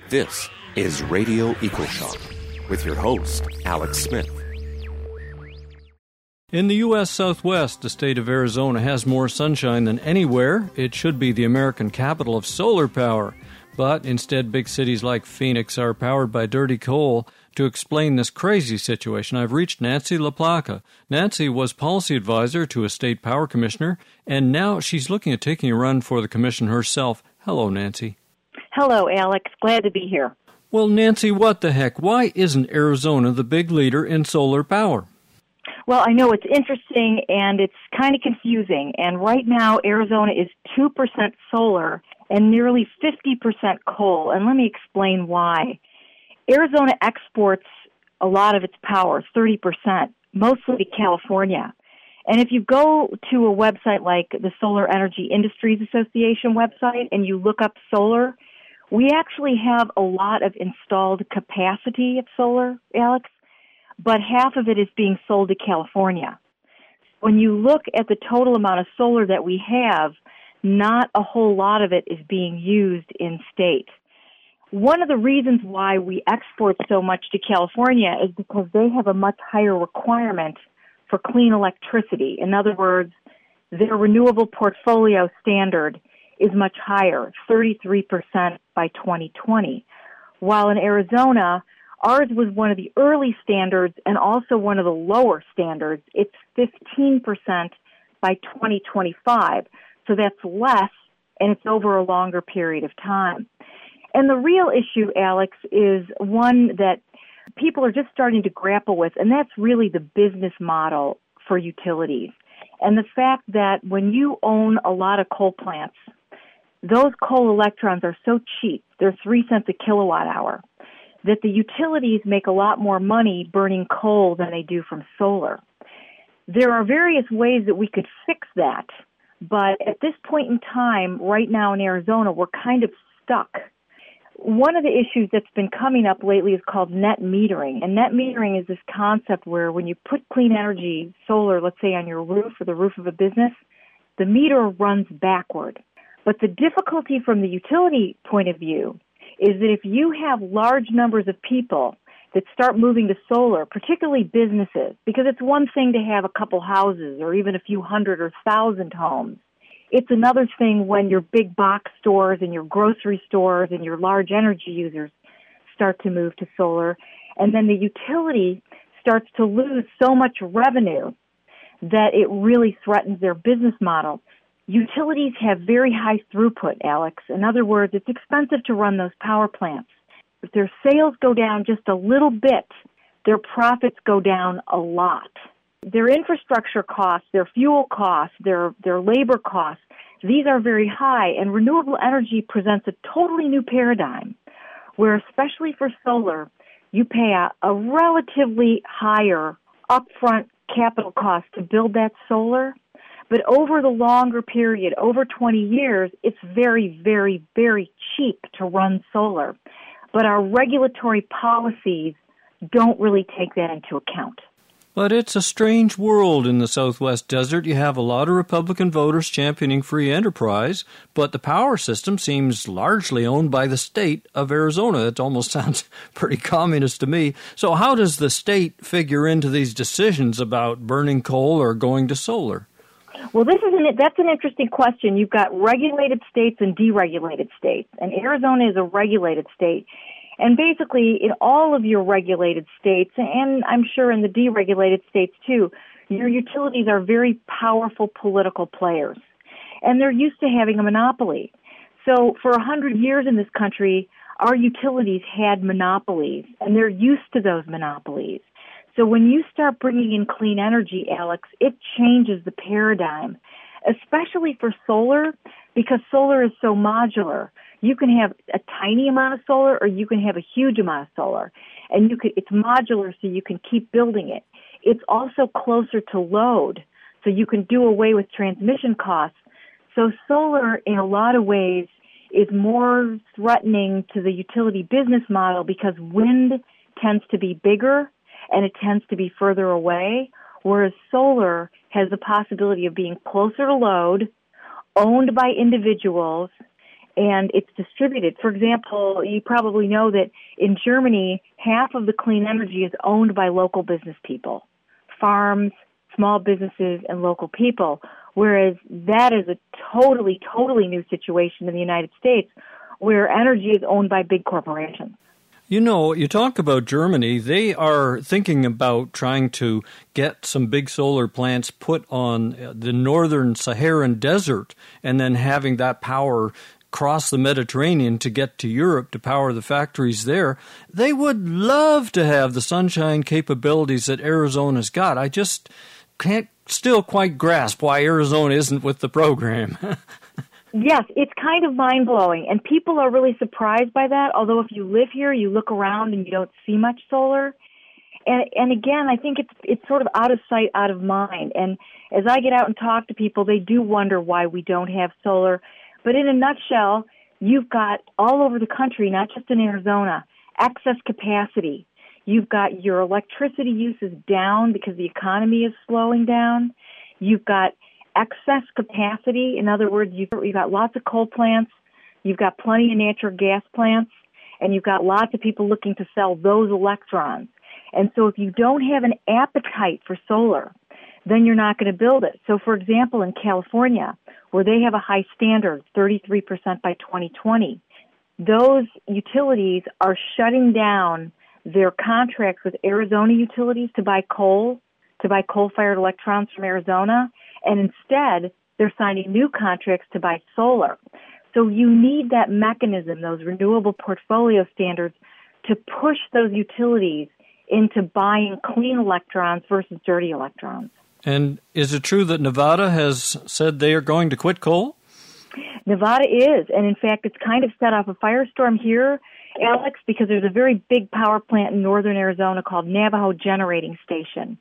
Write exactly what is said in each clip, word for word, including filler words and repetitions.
This is Radio EcoShock with your host, Alex Smith. In the U S Southwest, the state of Arizona has more sunshine than anywhere. It should be the American capital of solar power. But instead, big cities like Phoenix are powered by dirty coal. To explain this crazy situation, I've reached Nancy LaPlaca. Nancy was policy advisor to a state power commissioner, and now she's looking at taking a run for the commission herself. Hello, Nancy. Hello, Alex. Glad to be here. Well, Nancy, what the heck? Why isn't Arizona the big leader in solar power? Well, I know it's interesting and it's kind of confusing. And right now, Arizona is two percent solar and nearly fifty percent coal. And let me explain why. Arizona exports a lot of its power, thirty percent, mostly to California. And if you go to a website like the Solar Energy Industries Association website and you look up solar, we actually have a lot of installed capacity of solar, Alex, but half of it is being sold to California. When you look at the total amount of solar that we have, not a whole lot of it is being used in state. One of the reasons why we export so much to California is because they have a much higher requirement for clean electricity. In other words, their renewable portfolio standard is much higher, thirty-three percent by twenty twenty. While in Arizona, ours was one of the early standards and also one of the lower standards. It's fifteen percent by twenty twenty-five. So that's less, and it's over a longer period of time. And the real issue, Alex, is one that people are just starting to grapple with, and that's really the business model for utilities. And the fact that when you own a lot of coal plants, those coal electrons are so cheap, they're three cents a kilowatt hour, that the utilities make a lot more money burning coal than they do from solar. There are various ways that we could fix that, but at this point in time, right now in Arizona, we're kind of stuck. One of the issues that's been coming up lately is called net metering. And net metering is this concept where when you put clean energy, solar, let's say on your roof or the roof of a business, the meter runs backward. But the difficulty from the utility point of view is that if you have large numbers of people that start moving to solar, particularly businesses, because it's one thing to have a couple houses or even a few hundred or thousand homes. It's another thing when your big box stores and your grocery stores and your large energy users start to move to solar. And then the utility starts to lose so much revenue that it really threatens their business model. Utilities have very high throughput, Alex. In other words, it's expensive to run those power plants. If their sales go down just a little bit, their profits go down a lot. Their infrastructure costs, their fuel costs, their, their labor costs, these are very high, and renewable energy presents a totally new paradigm where, especially for solar, you pay a, a relatively higher upfront capital cost to build that solar. But over the longer period, over twenty years, it's very, very, very cheap to run solar. But our regulatory policies don't really take that into account. But it's a strange world in the Southwest desert. You have a lot of Republican voters championing free enterprise, but the power system seems largely owned by the state of Arizona. It almost sounds pretty communist to me. So how does the state figure into these decisions about burning coal or going to solar? Well, this is an, that's an interesting question. You've got regulated states and deregulated states, and Arizona is a regulated state. And basically, in all of your regulated states, and I'm sure in the deregulated states too, your utilities are very powerful political players. And they're used to having a monopoly. So for a hundred years in this country, our utilities had monopolies, and they're used to those monopolies. So when you start bringing in clean energy, Alex, it changes the paradigm, especially for solar, because solar is so modular. You can have a tiny amount of solar or you can have a huge amount of solar. And you could, it's modular so you can keep building it. It's also closer to load, so you can do away with transmission costs. So solar, in a lot of ways, is more threatening to the utility business model because wind tends to be bigger and it tends to be further away, whereas solar has the possibility of being closer to load, owned by individuals, and it's distributed. For example, you probably know that in Germany, half of the clean energy is owned by local business people, farms, small businesses, and local people, whereas that is a totally, totally new situation in the United States, where energy is owned by big corporations. You know, you talk about Germany. They are thinking about trying to get some big solar plants put on the northern Saharan desert and then having that power cross the Mediterranean to get to Europe to power the factories there. They would love to have the sunshine capabilities that Arizona's got. I just can't still quite grasp why Arizona isn't with the program. Yes, it's kind of mind-blowing, and people are really surprised by that, although if you live here, you look around and you don't see much solar. And and again, I think it's it's sort of out of sight, out of mind. And as I get out and talk to people, they do wonder why we don't have solar. But in a nutshell, you've got all over the country, not just in Arizona, excess capacity. You've got your electricity use is down because the economy is slowing down. You've got excess capacity. In other words, you've, you've got lots of coal plants, you've got plenty of natural gas plants, and you've got lots of people looking to sell those electrons. And so if you don't have an appetite for solar, then you're not going to build it. So, for example, in California, where they have a high standard, thirty-three percent by twenty twenty, those utilities are shutting down their contracts with Arizona utilities to buy coal, to buy coal-fired electrons from Arizona, and instead they're signing new contracts to buy solar. So you need that mechanism, those renewable portfolio standards, to push those utilities into buying clean electrons versus dirty electrons. And is it true that Nevada has said they are going to quit coal? Nevada is, and in fact, it's kind of set off a firestorm here, Alex, because there's a very big power plant in northern Arizona called Navajo Generating Station.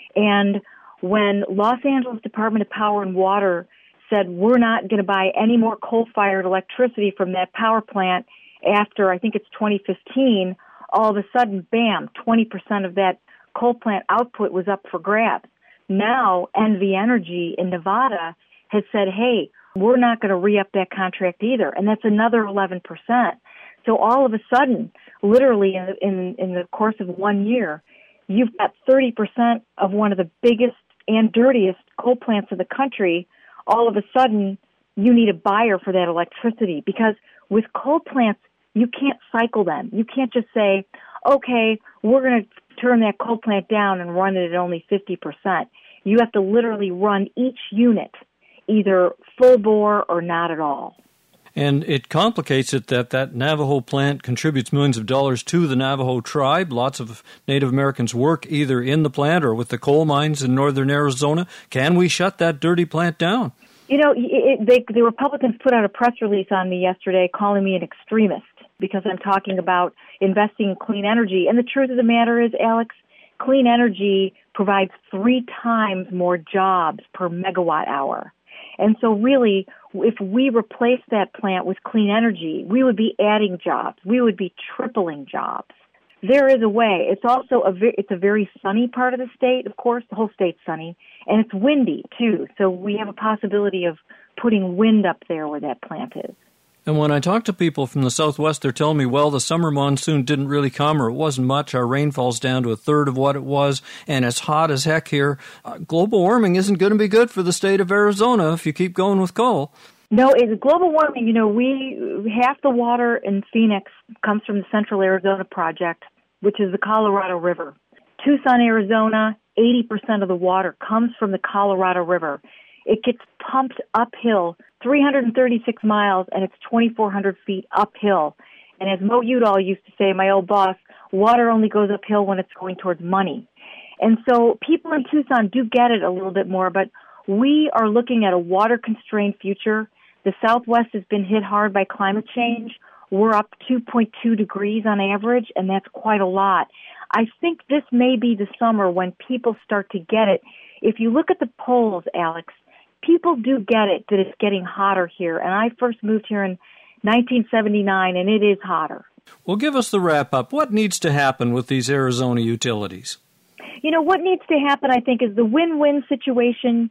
And when Los Angeles Department of Power and Water said we're not going to buy any more coal-fired electricity from that power plant after, I think it's twenty fifteen, all of a sudden, bam, twenty percent of that coal plant output was up for grabs. Now, N V Energy in Nevada has said, hey, we're not going to re-up that contract either, and that's another eleven percent. So all of a sudden, literally in, in, in the course of one year, you've got thirty percent of one of the biggest and dirtiest coal plants in the country. All of a sudden, you need a buyer for that electricity, because with coal plants, you can't cycle them. You can't just say, okay, we're going to turn that coal plant down and run it at only fifty percent. You have to literally run each unit either full bore or not at all. And it complicates it that that Navajo plant contributes millions of dollars to the Navajo tribe. Lots of Native Americans work either in the plant or with the coal mines in northern Arizona. Can we shut that dirty plant down? You know, it, they, the Republicans put out a press release on me yesterday calling me an extremist because I'm talking about investing in clean energy. And the truth of the matter is, Alex, clean energy provides three times more jobs per megawatt hour. And so really, if we replace that plant with clean energy, we would be adding jobs. We would be tripling jobs. There is a way. It's also a ve- it's a very sunny part of the state, of course. The whole state's sunny. And it's windy, too. So we have a possibility of putting wind up there where that plant is. And when I talk to people from the Southwest, they're telling me, well, the summer monsoon didn't really come, or it wasn't much. Our rainfall's down to a third of what it was, and it's hot as heck here. Uh, global warming isn't going to be good for the state of Arizona if you keep going with coal. No, it's global warming. You know, we half the water in Phoenix comes from the Central Arizona Project, which is the Colorado River. Tucson, Arizona, eighty percent of the water comes from the Colorado River. It gets pumped uphill three hundred thirty-six miles, and it's twenty-four hundred feet uphill. And as Mo Udall used to say, my old boss, water only goes uphill when it's going towards money. And so people in Tucson do get it a little bit more, but we are looking at a water-constrained future. The Southwest has been hit hard by climate change. We're up two point two degrees on average, and that's quite a lot. I think this may be the summer when people start to get it. If you look at the polls, Alex, people do get it that it's getting hotter here. And I first moved here in nineteen seventy-nine, and it is hotter. Well, give us the wrap-up. What needs to happen with these Arizona utilities? You know, what needs to happen, I think, is the win-win situation.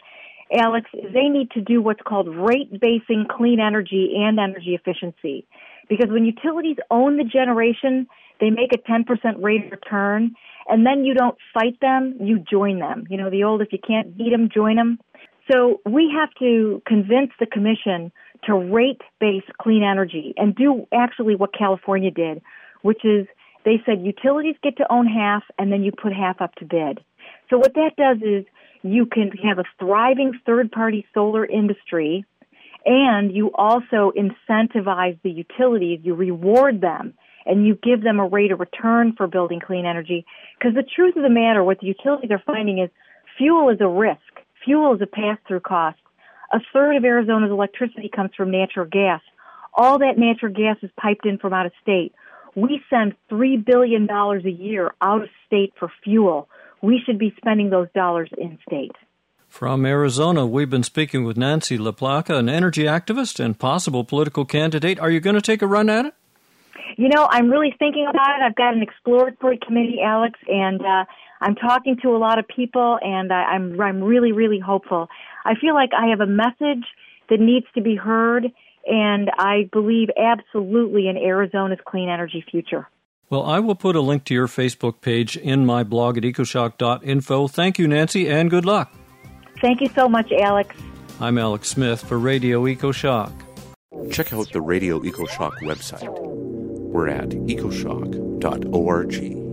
Alex, is they need to do what's called rate-basing clean energy and energy efficiency. Because when utilities own the generation, they make a ten percent rate of return, and then you don't fight them, you join them. You know, the old, if you can't beat them, join them. So we have to convince the Commission to rate-base clean energy and do actually what California did, which is they said utilities get to own half and then you put half up to bid. So what that does is you can have a thriving third-party solar industry, and you also incentivize the utilities, you reward them, and you give them a rate of return for building clean energy. Because the truth of the matter, what the utilities are finding is fuel is a risk. Fuel is a pass-through cost. A third of Arizona's electricity comes from natural gas. All that natural gas is piped in from out of state. We send three billion dollars a year out of state for fuel. We should be spending those dollars in state. From Arizona, we've been speaking with Nancy LaPlaca, an energy activist and possible political candidate. Are you going to take a run at it? You know, I'm really thinking about it. I've got an exploratory committee, Alex, and uh, I'm talking to a lot of people, and I, I'm I'm really, really hopeful. I feel like I have a message that needs to be heard, and I believe absolutely in Arizona's clean energy future. Well, I will put a link to your Facebook page in my blog at ecoshock dot info. Thank you, Nancy, and good luck. Thank you so much, Alex. I'm Alex Smith for Radio EcoShock. Check out the Radio EcoShock website. We're at ecoshock dot org.